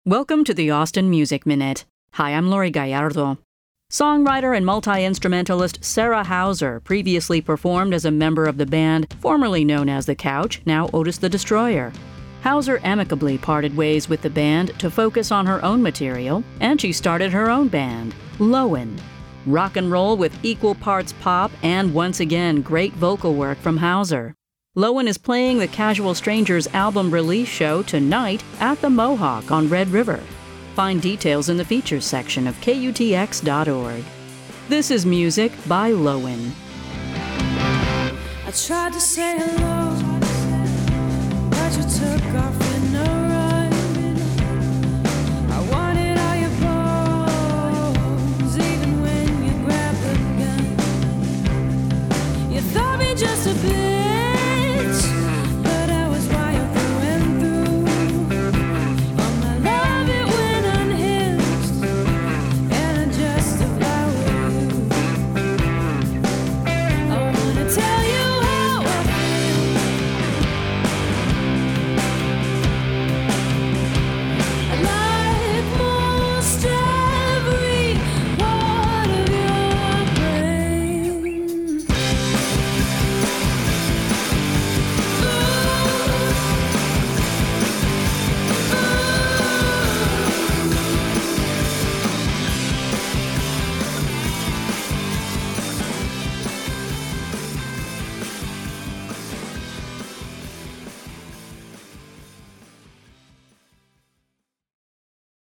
Welcome to the Austin Music Minute. Hi, I'm Lori Gallardo. Songwriter and multi-instrumentalist Sarah Hauser previously performed as a member of the band formerly known as The Couch, now Otis the Destroyer. Hauser amicably parted ways with the band to focus on her own material, and she started her own band, Lowen. Rock and roll with equal parts pop and, once again, great vocal work from Hauser. Lowen is playing the Casual Strangers album release show tonight at the Mohawk on Red River. Find details in the features section of KUTX.org. This is music by Lowen. I tried to say hello, but you took off.